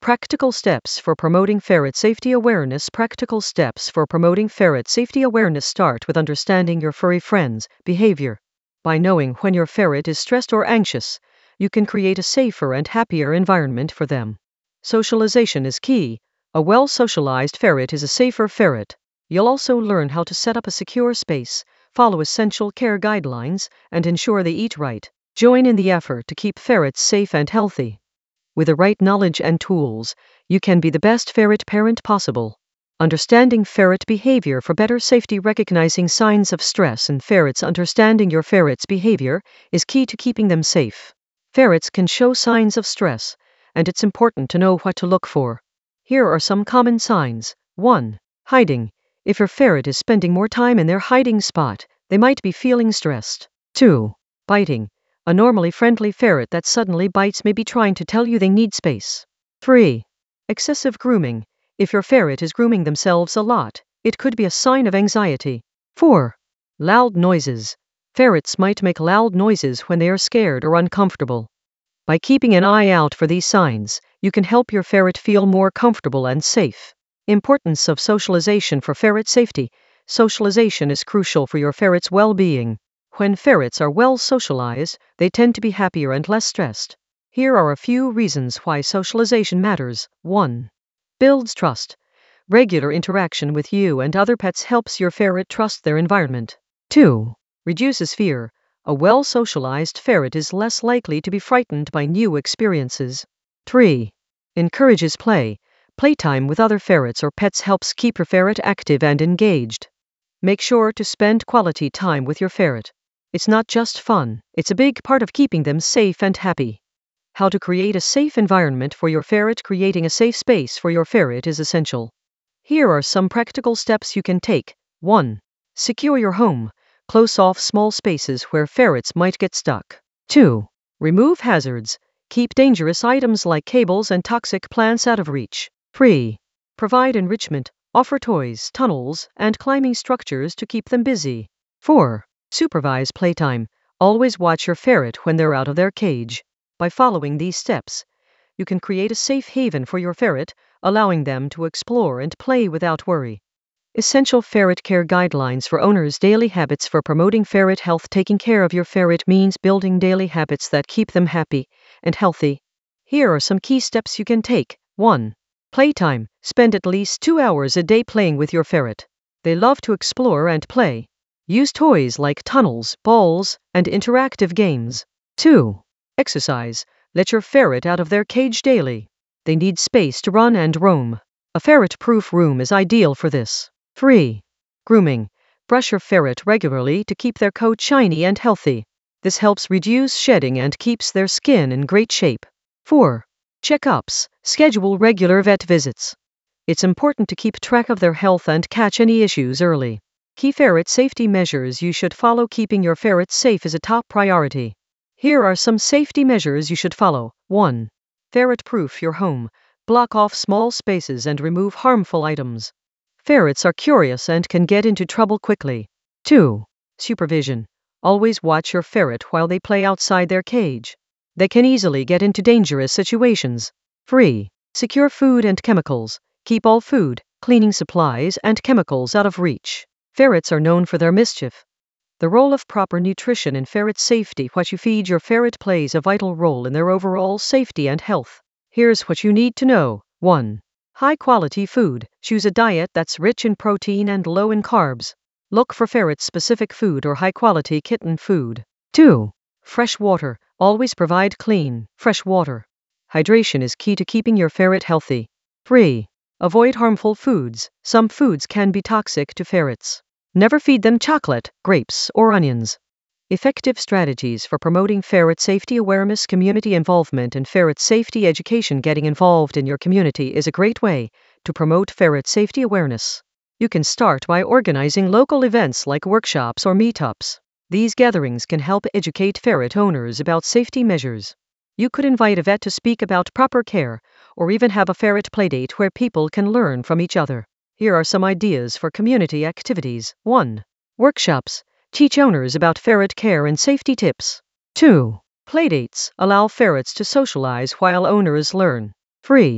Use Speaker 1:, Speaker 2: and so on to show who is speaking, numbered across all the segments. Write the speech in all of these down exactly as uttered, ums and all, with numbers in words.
Speaker 1: Practical steps for promoting ferret safety awareness. Practical steps for promoting ferret safety awareness start with understanding your furry friends' behavior. By knowing when your ferret is stressed or anxious, you can create a safer and happier environment for them. Socialization is key. A well-socialized ferret is a safer ferret. You'll also learn how to set up a secure space, follow essential care guidelines, and ensure they eat right. Join in the effort to keep ferrets safe and healthy. With the right knowledge and tools, you can be the best ferret parent possible. Understanding ferret behavior for better safety. Recognizing signs of stress in ferrets. Understanding your ferret's behavior is key to keeping them safe. Ferrets can show signs of stress, and it's important to know what to look for. Here are some common signs. one. Hiding. If your ferret is spending more time in their hiding spot, they might be feeling stressed. two. Biting. A normally friendly ferret that suddenly bites may be trying to tell you they need space. three. Excessive grooming. If your ferret is grooming themselves a lot, it could be a sign of anxiety. four. Loud noises. Ferrets might make loud noises when they are scared or uncomfortable. By keeping an eye out for these signs, you can help your ferret feel more comfortable and safe. Importance of socialization for ferret safety. Socialization is crucial for your ferret's well-being. When ferrets are well socialized, they tend to be happier and less stressed. Here are a few reasons why socialization matters. one. Builds trust. Regular interaction with you and other pets helps your ferret trust their environment. two. Reduces fear. A well-socialized ferret is less likely to be frightened by new experiences. three. Encourages play. Playtime with other ferrets or pets helps keep your ferret active and engaged. Make sure to spend quality time with your ferret. It's not just fun, it's a big part of keeping them safe and happy. How to create a safe environment for your ferret. Creating a safe space for your ferret is essential. Here are some practical steps you can take. one. Secure your home. Close off small spaces where ferrets might get stuck. two. Remove hazards. Keep dangerous items like cables and toxic plants out of reach. three. Provide enrichment. Offer toys, tunnels, and climbing structures to keep them busy. four. Supervise playtime. Always watch your ferret when they're out of their cage. By following these steps, you can create a safe haven for your ferret, allowing them to explore and play without worry. Essential ferret care guidelines for owners. Daily habits for promoting ferret health. Taking care of your ferret means building daily habits that keep them happy and healthy. Here are some key steps you can take. one. Playtime. Spend at least two hours a day playing with your ferret. They love to explore and play. Use toys like tunnels, balls, and interactive games. two. Exercise. Let your ferret out of their cage daily. They need space to run and roam. A ferret-proof room is ideal for this. three. Grooming. Brush your ferret regularly to keep their coat shiny and healthy. This helps reduce shedding and keeps their skin in great shape. four. Checkups. Schedule regular vet visits. It's important to keep track of their health and catch any issues early. Key ferret safety measures you should follow. Keeping your ferrets safe is a top priority. Here are some safety measures you should follow. one. Ferret-proof your home. Block off small spaces and remove harmful items. Ferrets are curious and can get into trouble quickly. two. Supervision. Always watch your ferret while they play outside their cage. They can easily get into dangerous situations. three. Secure food and chemicals. Keep all food, cleaning supplies, and chemicals out of reach. Ferrets are known for their mischief. The role of proper nutrition in ferret safety. What you feed your ferret plays a vital role in their overall safety and health. Here's what you need to know. one. High-quality food. Choose a diet that's rich in protein and low in carbs. Look for ferret-specific food or high-quality kitten food. two. Fresh water. Always provide clean, fresh water. Hydration is key to keeping your ferret healthy. three. Avoid harmful foods. Some foods can be toxic to ferrets. Never feed them chocolate, grapes, or onions. Effective strategies for promoting ferret safety awareness. Community involvement in ferret safety education. Getting involved in your community is a great way to promote ferret safety awareness. You can start by organizing local events like workshops or meetups. These gatherings can help educate ferret owners about safety measures. You could invite a vet to speak about proper care, or even have a ferret playdate where people can learn from each other. Here are some ideas for community activities. one. Workshops. Teach owners about ferret care and safety tips. two. Playdates. Allow ferrets to socialize while owners learn. three.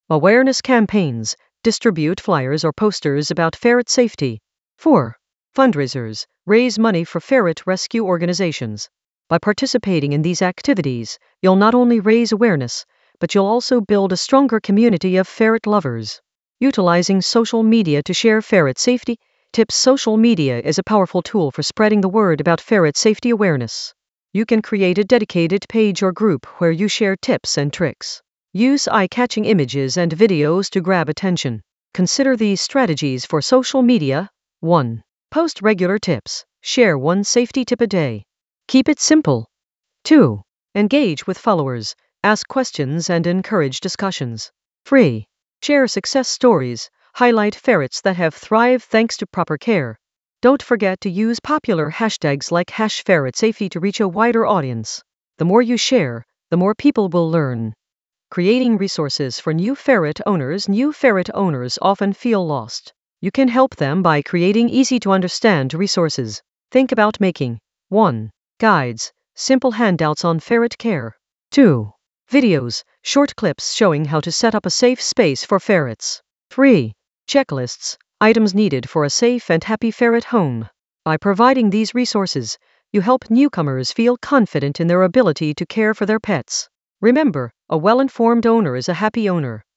Speaker 1: Awareness campaigns. Distribute flyers or posters about ferret safety. four. Fundraisers. Raise money for ferret rescue organizations. By participating in these activities, you'll not only raise awareness, but you'll also build a stronger community of ferret lovers. Utilizing social media to share ferret safety tips. Social media is a powerful tool for spreading the word about ferret safety awareness. You can create a dedicated page or group where you share tips and tricks. Use eye-catching images and videos to grab attention. Consider these strategies for social media. one. Post regular tips. Share one safety tip a day. Keep it simple. two. Engage with followers. Ask questions and encourage discussions. three. Share success stories. Highlight ferrets that have thrived thanks to proper care. Don't forget to use popular hashtags like hash ferret safety to reach a wider audience. The more you share, the more people will learn. Creating resources for new ferret owners. New ferret owners often feel lost. You can help them by creating easy-to-understand resources. Think about making one. Guides, simple handouts on ferret care. two. Videos, short clips showing how to set up a safe space for ferrets. three. Checklists, items needed for a safe and happy ferret home. By providing these resources, you help newcomers feel confident in their ability to care for their pets. Remember, a well-informed owner is a happy owner.